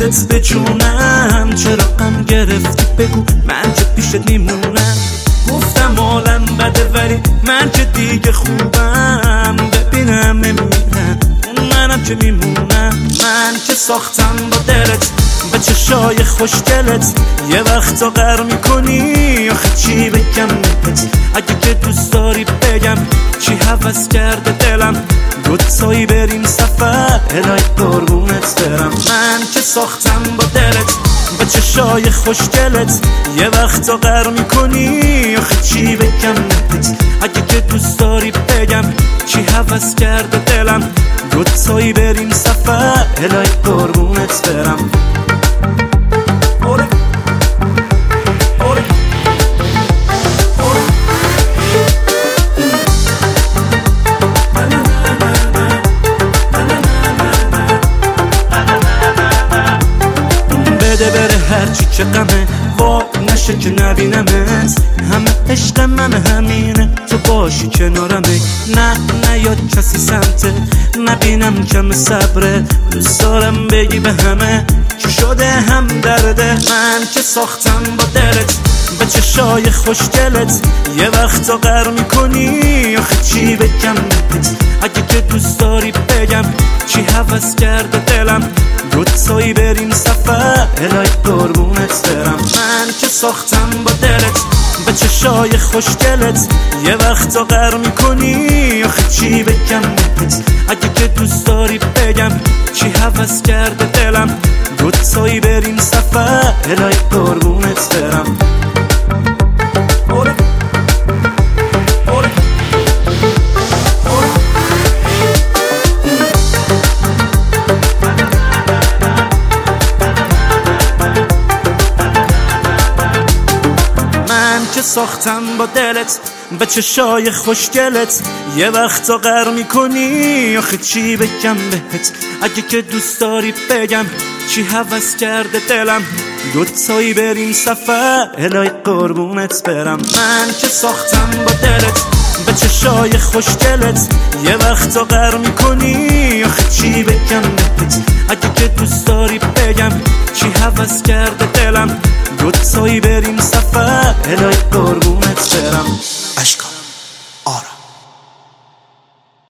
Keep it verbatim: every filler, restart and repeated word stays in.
دلت به جونم، چرا غم گرفتی بگو من چه پیشت میمونم. گفتم عالم بده ولی من که دیگه خوبم، ببینم میمیرم منم که میمونم. من که ساختم با دلت به چشای خوشگلت، یه وقتا غر میکنی آخه چی بگم بهت. اگه که دوست داری بگم چی هوس کرده دلم، دوتایی بریم سفر الهی قربونت برم. من که ساختم با دلت به چشای خوشگلت، یه وقتا غر میکنی آخه چی بگم بهت. اگه که دوست داری بگم چی هوس کرده دلم، دوتایی بریم سفر الهی قربونت برم. بده بره هرچی که غمه، وای نشه که نبینمت. همه عشق من همینه تو باشی کنارمه. نه نه یا کسی سمته نبینم کم صبره، دوست دارم بگی به همه چی شده هم درده. من که ساختم با دلت به چشای خوشگلت، یه وقتا غر میکنی آخه چی بگم بهت. اگه که دوست داری بگم چی هوس کرده دلم، دوتایی بریم سفر الهی قربونت برم. من که ساختم با دلت به چشای خوشگلت، یه وقتا غر میکنی آخه چی بگم بهت. اگه که دوست داری بگم چی هوس کرده دلم، دوتایی بریم سفر الهی قربونت برم. که ساختم با دلت به چشای خوشگلت، یه وقتا غر میکنی آخه چی بگم بهت. اگه که دوست داری بگم چی هوس کرده دلم، دوتایی بریم سفر الهی قربونت برم. من که ساختم با دلت به چشای خوشگلت، یه وقتا غر میکنی آخه چی بگم بهت. اگه که دوست داری بگم چی هوس کرده دلم، دوتایی بریم سفر الهی قربونت برم. اشکام